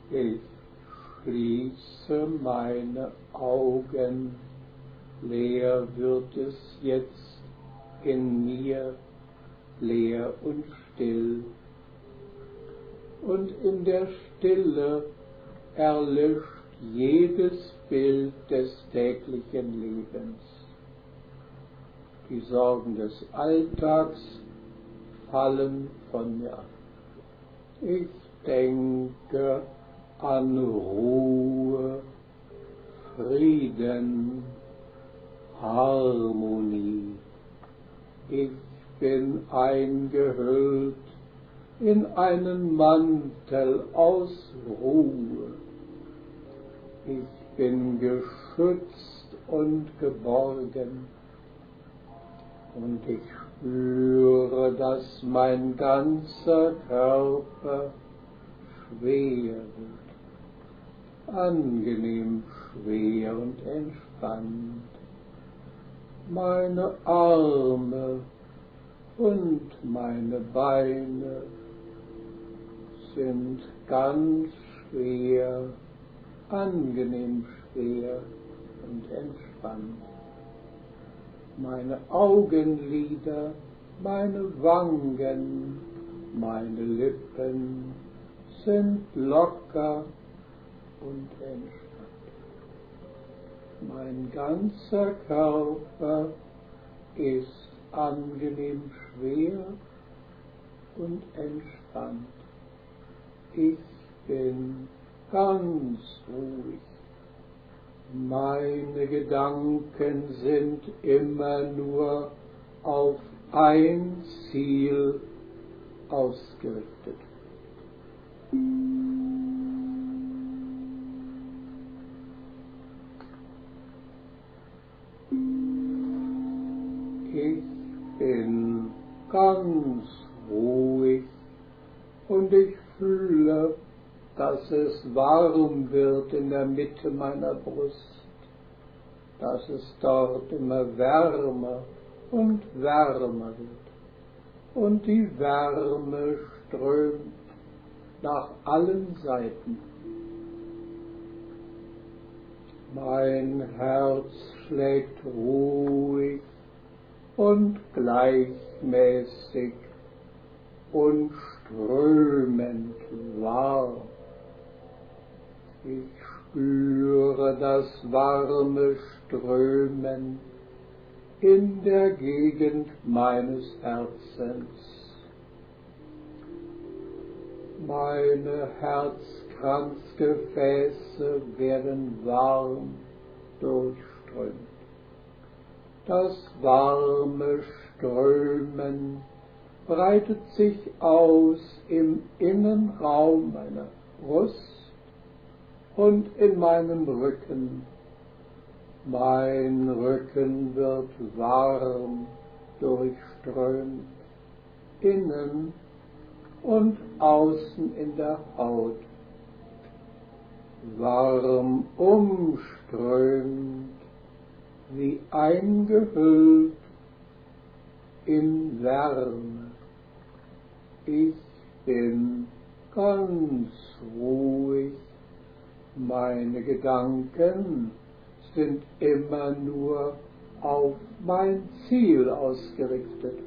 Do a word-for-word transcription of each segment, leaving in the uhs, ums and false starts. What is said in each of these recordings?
Ich schließe meine Augen, leer wird es jetzt in mir, leer und still. Und in der Stille erlischt jedes Bild des täglichen Lebens. Die Sorgen des Alltags fallen von mir ab. Ich denke an Ruhe, Frieden, Harmonie. Ich bin eingehüllt in einen Mantel aus Ruhe. Ich bin geschützt und geborgen. Und ich spüre, dass mein ganzer Körper schwer wird, angenehm schwer und entspannt. Meine Arme und meine Beine sind ganz schwer, angenehm schwer und entspannt. Meine Augenlider, meine Wangen, meine Lippen sind locker und entspannt. Mein ganzer Körper ist angenehm schwer und entspannt. Ich bin ganz ruhig. Meine Gedanken sind immer nur auf ein Ziel ausgerichtet. Ich bin ganz ruhig und ich fühle, dass es warm wird in der Mitte meiner Brust, dass es dort immer wärmer und wärmer wird. Und die Wärme strömt nach allen Seiten. Mein Herz schlägt ruhig und gleichmäßig und strömend warm. Ich spüre das warme Strömen in der Gegend meines Herzens. Meine Herzkranzgefäße werden warm durchströmt. Das warme Strömen breitet sich aus im Innenraum meiner Brust und in meinem Rücken. Mein Rücken wird warm durchströmt, innen und außen in der Haut. Warm umströmt, wie eingehüllt in Wärme. Ich bin ganz ruhig. Meine Gedanken sind immer nur auf mein Ziel ausgerichtet.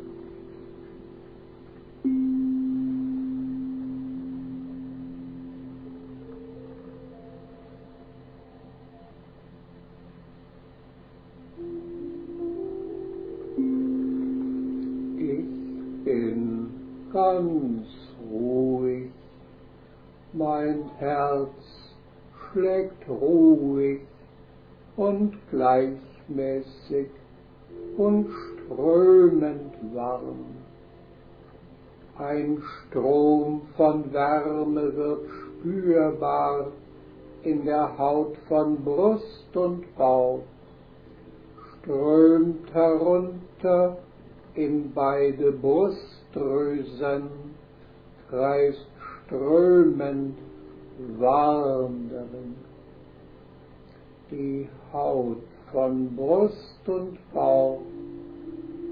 Ich bin ganz ruhig. Mein Herz schlägt ruhig und gleichmäßig und strömend warm. Ein Strom von Wärme wird spürbar in der Haut von Brust und Bauch, strömt herunter in beide Brustdrüsen, kreist strömend warm darin. Die Haut von Brust und Bauch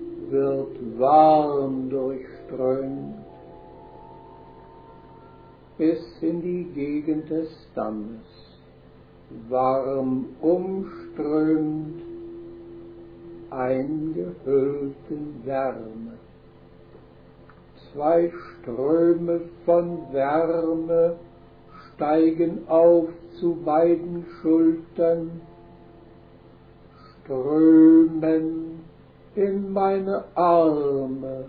wird warm durchströmt. bis in die Gegend des Dammes, warm umströmt, eingehüllt in Wärme. Zwei Ströme von Wärme steigen auf zu beiden Schultern, strömen in meine Arme,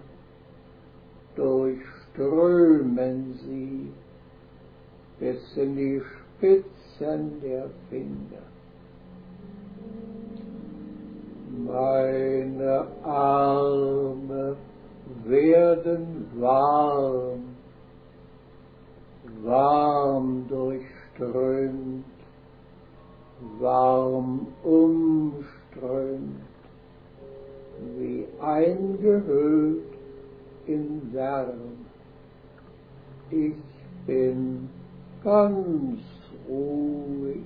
durchströmen sie bis in die Spitzen der Finger. Meine Arme werden warm, warm durchströmt, warm umströmt, wie eingehüllt in Wärme. Ich bin ganz ruhig,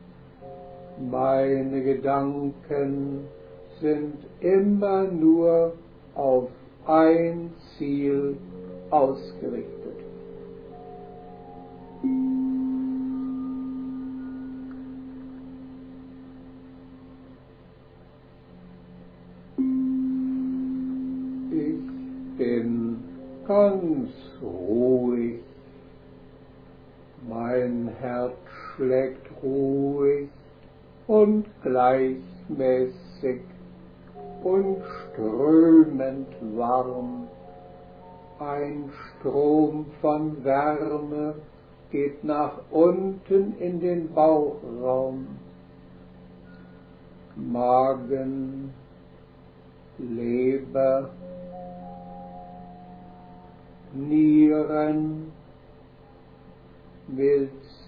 meine Gedanken sind immer nur auf ein Ziel ausgerichtet. Ich bin ganz ruhig, mein Herz schlägt ruhig und gleichmäßig und strömend warm. Ein Strom von Wärme geht nach unten in den Bauchraum. Magen, Leber, Nieren, Milz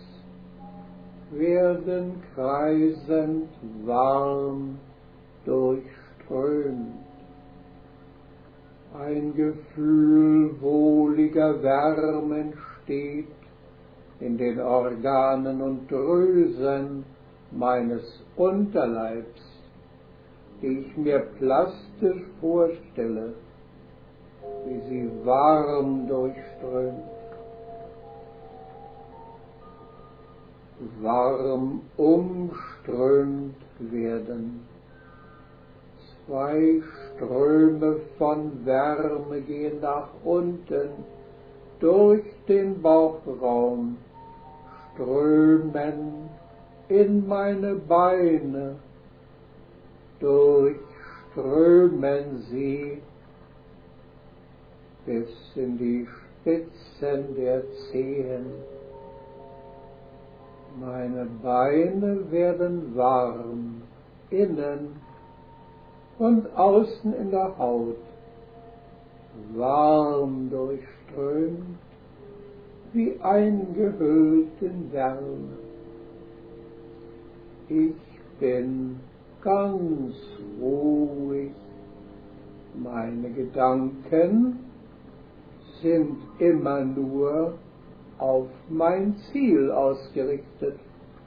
werden kreisend warm durchströmt. Ein Gefühl wohliger Wärme entsteht in den Organen und Drüsen meines Unterleibs, die ich mir plastisch vorstelle, wie sie warm durchströmt, warm umströmt werden. Zwei Ströme von Wärme gehen nach unten durch den Bauchraum, strömen in meine Beine, durchströmen sie bis in die Spitzen der Zehen. Meine Beine werden warm, innen und außen in der Haut, warm durchströmt, wie eingehüllt in Wärme. Ich bin ganz ruhig, meine Gedanken sind immer nur auf mein Ziel ausgerichtet.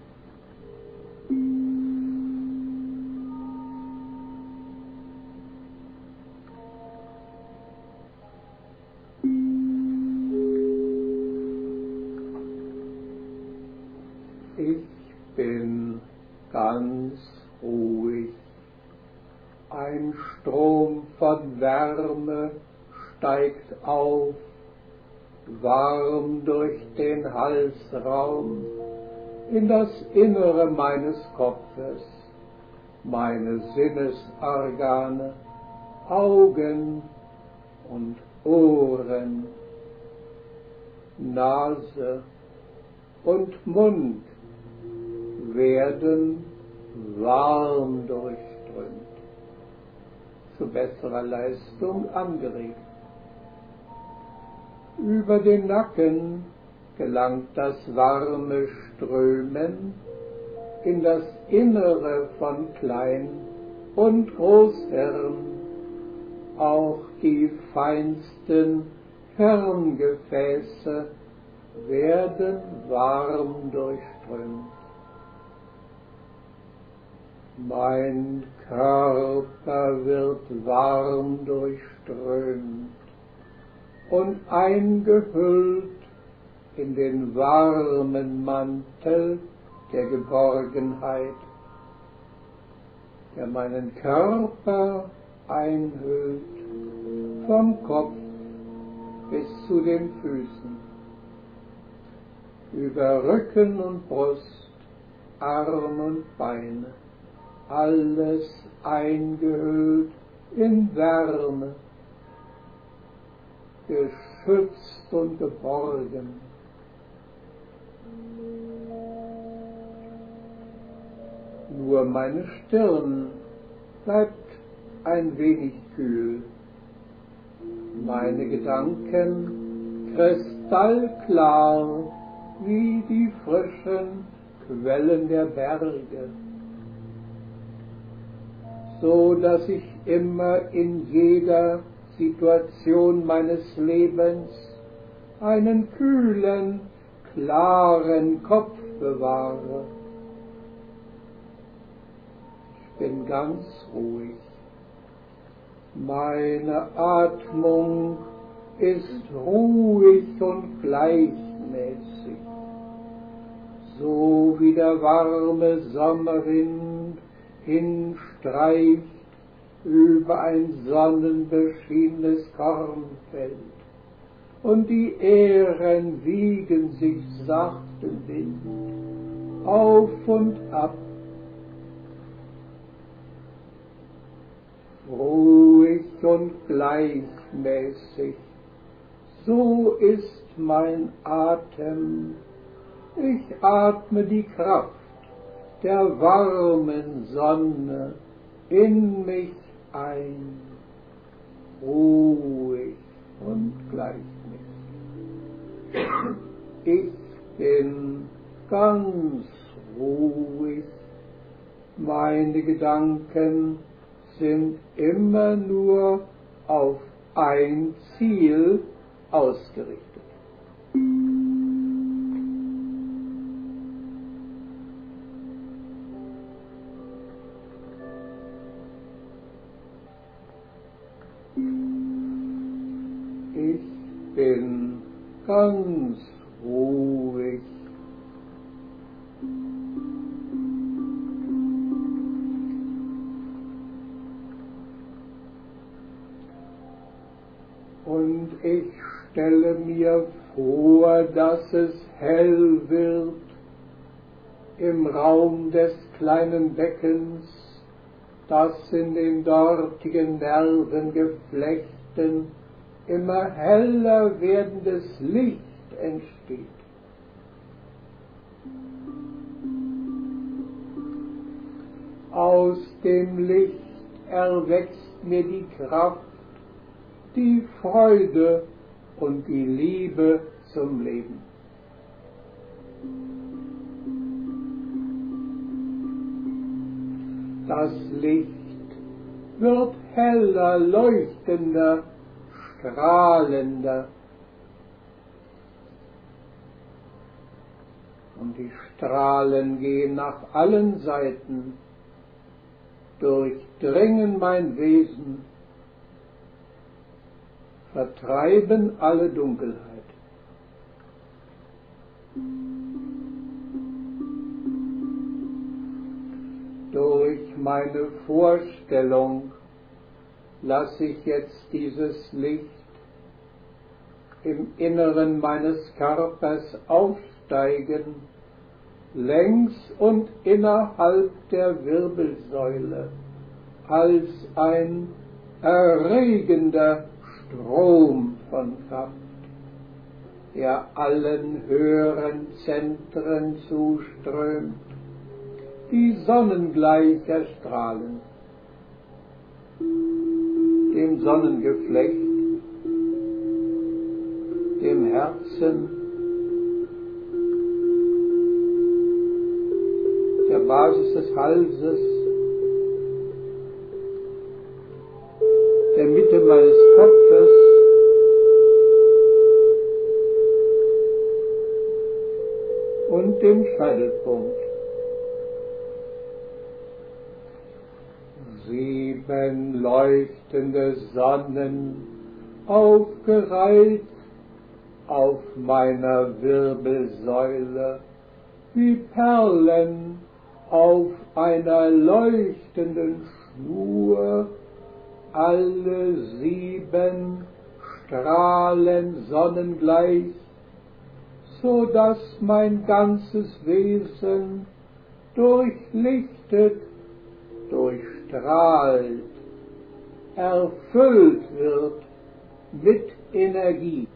Ich bin ganz ruhig. Ein Strom von Wärme steigt auf, warm durch den Halsraum, in das Innere meines Kopfes, meine Sinnesorgane, Augen und Ohren, Nase und Mund werden warm durchströmt, zu besserer Leistung angeregt. Über den Nacken gelangt das warme Strömen in das Innere von Klein- und Großhirn, auch die feinsten Hirngefäße werden warm durchströmt. Mein Körper wird warm durchströmt und eingehüllt in den warmen Mantel der Geborgenheit, der meinen Körper einhüllt, vom Kopf bis zu den Füßen, über Rücken und Brust, Arm und Beine, alles eingehüllt in Wärme, geschützt und geborgen. Nur meine Stirn bleibt ein wenig kühl, meine Gedanken kristallklar wie die frischen Quellen der Berge, so dass ich immer in jeder Situation meines Lebens einen kühlen, klaren Kopf bewahre. Ich bin ganz ruhig. Meine Atmung ist ruhig und gleichmäßig, so wie der warme Sommerwind hinstreicht über ein sonnenbeschiedenes Kornfeld, und die Ähren wiegen sich sacht im Wind auf und ab. Ruhig und gleichmäßig, so ist mein Atem. Ich atme die Kraft der warmen Sonne in mich ein, ruhig und gleichmäßig. Ich bin ganz ruhig, meine Gedanken sind immer nur auf ein Ziel ausgerichtet. Ich bin ganz ruhig. Und ich stelle mir vor, dass es hell wird im Raum des kleinen Beckens, das in den dortigen Nervengeflechten immer heller werdendes Licht entsteht. Aus dem Licht erwächst mir die Kraft, die Freude und die Liebe zum Leben. Das Licht wird heller, leuchtender, strahlender. Und die Strahlen gehen nach allen Seiten, durchdringen mein Wesen, vertreiben alle Dunkelheit. Durch meine Vorstellung lasse ich jetzt dieses Licht im Inneren meines Körpers aufsteigen, längs und innerhalb der Wirbelsäule, als ein erregender Strom von Kraft, der allen höheren Zentren zuströmt, die sonnengleich erstrahlen. Dem Sonnengeflecht, dem Herzen, der Basis des Halses, der Mitte meines Kopfes, und dem Scheitelpunkt. Sieben leuchtende Sonnen, aufgereiht auf meiner Wirbelsäule, wie Perlen auf einer leuchtenden Schnur, alle sieben strahlen sonnengleich, so dass mein ganzes Wesen durchlichtet, durchstrahlt, erfüllt wird mit Energie.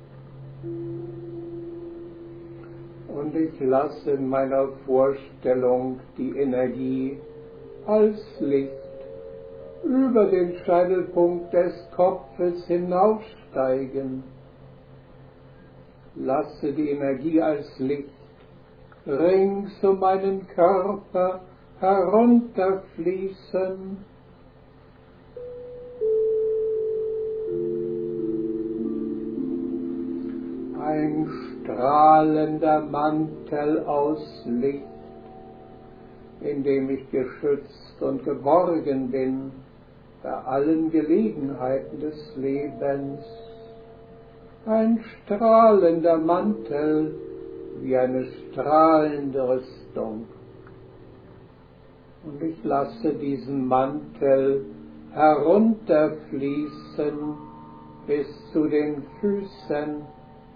Und ich lasse in meiner Vorstellung die Energie als Licht über den Scheitelpunkt des Kopfes hinaufsteigen. Lasse die Energie als Licht rings um meinen Körper herunterfließen. Ein strahlender Mantel aus Licht, in dem ich geschützt und geborgen bin bei allen Gelegenheiten des Lebens. Ein strahlender Mantel wie eine strahlende Rüstung. Und ich lasse diesen Mantel herunterfließen bis zu den Füßen.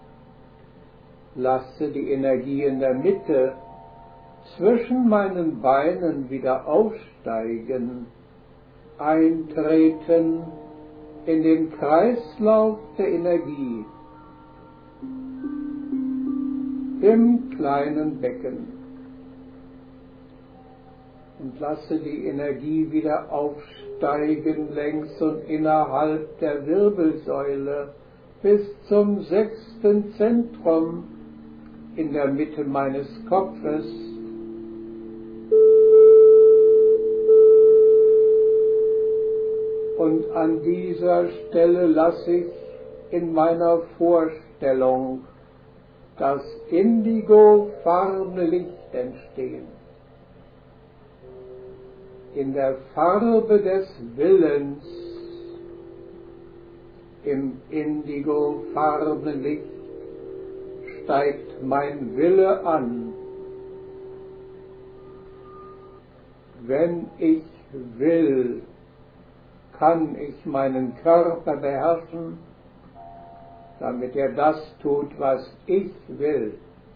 Lasse die Energie in der Mitte zwischen meinen Beinen wieder aufsteigen, eintreten in den Kreislauf der Energie im kleinen Becken und lasse die Energie wieder aufsteigen längs und innerhalb der Wirbelsäule bis zum sechsten Zentrum in der Mitte meines Kopfes. Und an dieser Stelle lasse ich in meiner Vorstellung das indigofarbene Licht entstehen. In der Farbe des Willens, im indigofarbenen Licht steigt mein Wille an. Wenn ich will, kann ich meinen Körper beherrschen, damit er das tut, was ich will.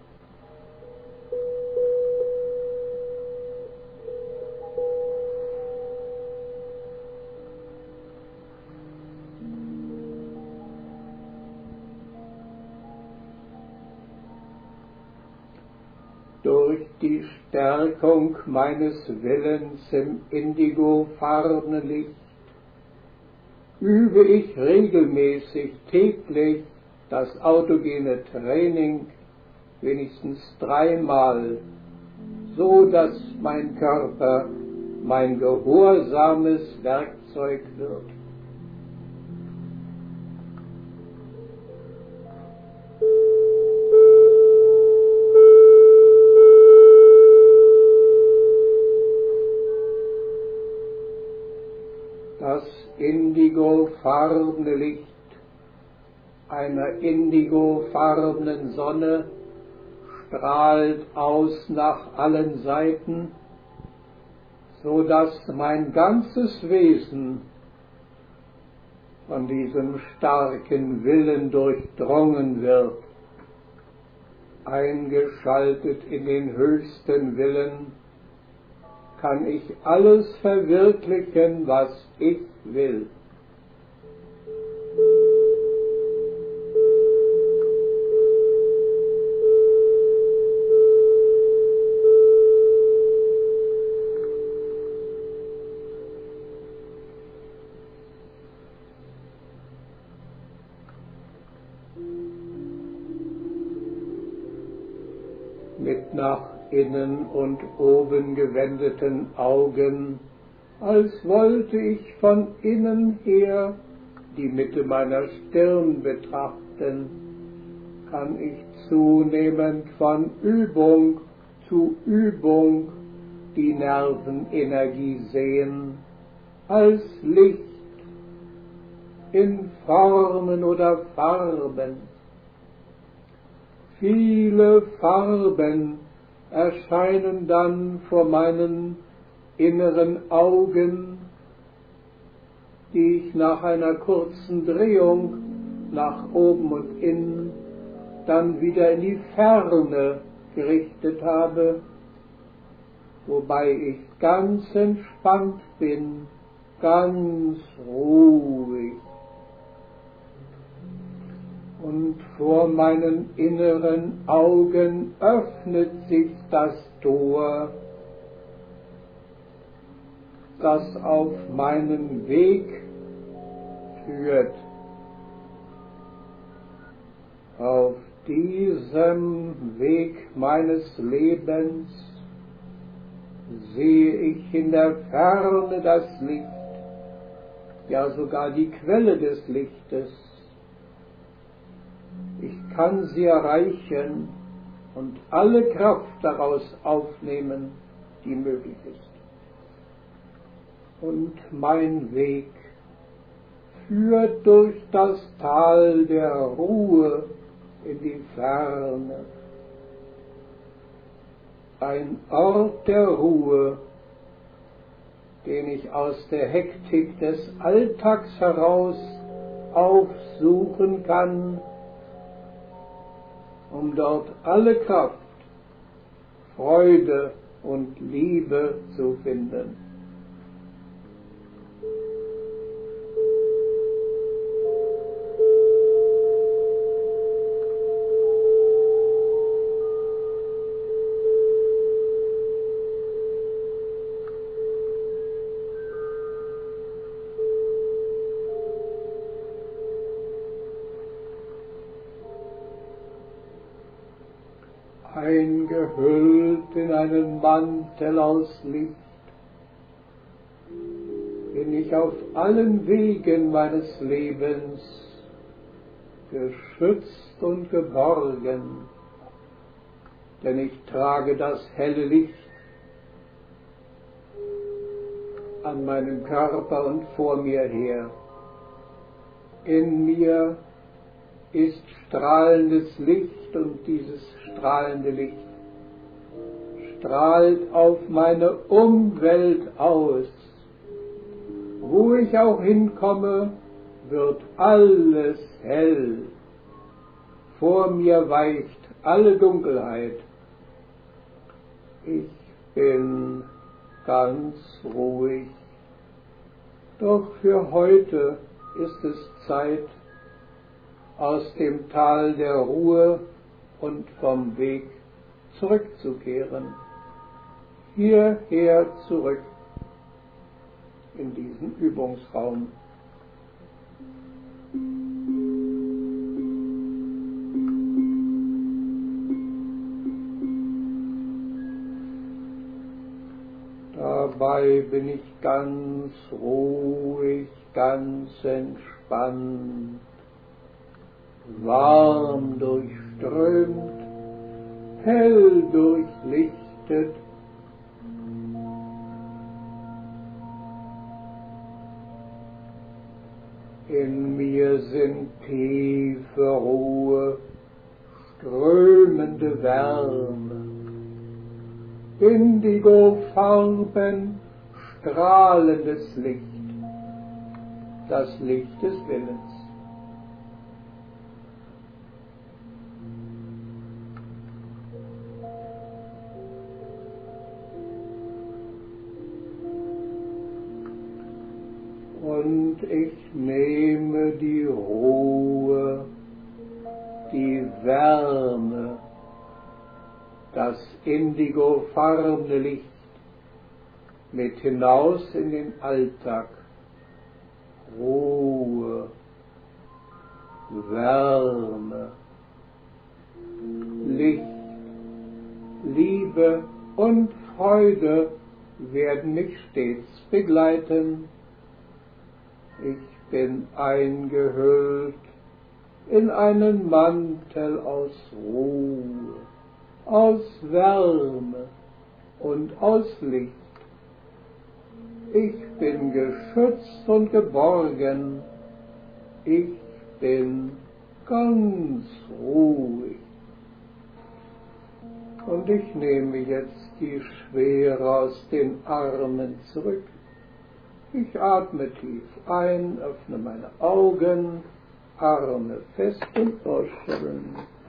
Durch die Stärkung meines Willens im indigofarbenen Licht übe ich regelmäßig täglich das autogene Training wenigstens dreimal, so dass mein Körper mein gehorsames Werkzeug wird. Das indigofarbene Licht einer indigofarbenen Sonne strahlt aus nach allen Seiten, so dass mein ganzes Wesen von diesem starken Willen durchdrungen wird, eingeschaltet in den höchsten Willen, kann ich alles verwirklichen, was ich will. Mit nach innen und oben gewendeten Augen, als wollte ich von innen her die Mitte meiner Stirn betrachten, kann ich zunehmend von Übung zu Übung die Nervenenergie sehen, als Licht in Formen oder Farben, Viele Farben erscheinen dann vor meinen inneren Augen, die ich nach einer kurzen Drehung nach oben und innen dann wieder in die Ferne gerichtet habe, wobei ich ganz entspannt bin, ganz ruhig. Und vor meinen inneren Augen öffnet sich das Tor, das auf meinen Weg führt. Auf diesem Weg meines Lebens sehe ich in der Ferne das Licht, ja sogar die Quelle des Lichtes. Ich kann sie erreichen und alle Kraft daraus aufnehmen, die möglich ist. Und mein Weg führt durch das Tal der Ruhe in die Ferne. Ein Ort der Ruhe, den ich aus der Hektik des Alltags heraus aufsuchen kann, um dort alle Kraft, Freude und Liebe zu finden. Eingehüllt in einen Mantel aus Licht, bin ich auf allen Wegen meines Lebens geschützt und geborgen, denn ich trage das helle Licht an meinem Körper und vor mir her. In mir ist strahlendes Licht und dieses strahlende Licht strahlt auf meine Umwelt aus. Wo ich auch hinkomme, wird alles hell. Vor mir weicht alle Dunkelheit. Ich bin ganz ruhig. Doch für heute ist es Zeit, aus dem Tal der Ruhe und vom Weg zurückzukehren, hierher zurück in diesen Übungsraum. Dabei bin ich ganz ruhig, ganz entspannt, warm durchströmt, hell durchlichtet. In mir sind tiefe Ruhe, strömende Wärme, Indigofarben, strahlendes Licht, das Licht des Willens. Und ich nehme die Ruhe, die Wärme, das indigofarbene Licht mit hinaus in den Alltag. Ruhe, Wärme, Licht, Liebe und Freude werden mich stets begleiten. Ich bin eingehüllt in einen Mantel aus Ruhe, aus Wärme und aus Licht. Ich bin geschützt und geborgen. Ich bin ganz ruhig. Und ich nehme jetzt die Schwere aus den Armen zurück. Ich atme tief ein, öffne meine Augen, Arme fest und ausschütteln.